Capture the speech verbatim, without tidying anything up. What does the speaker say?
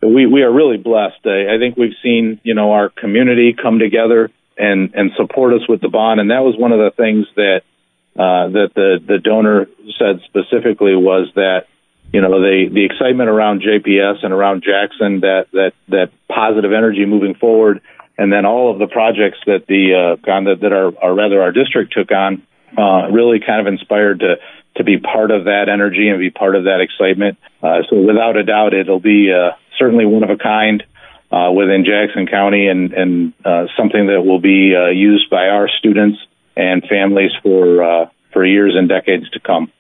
we, we are really blessed. I, I think we've seen, you know, our community come together and, and support us with the bond. And that was one of the things that, uh, that the, the donor said specifically was that, you know, the, the excitement around J P S and around Jackson, that, that, that positive energy moving forward. And then all of the projects that the, uh, that, that our, or rather our district took on, uh, really kind of inspired to, to be part of that energy and be part of that excitement. Uh, so without a doubt, it'll be, uh, certainly one of a kind, uh, within Jackson County and, and, uh, something that will be, uh, used by our students and families for, uh, for years and decades to come.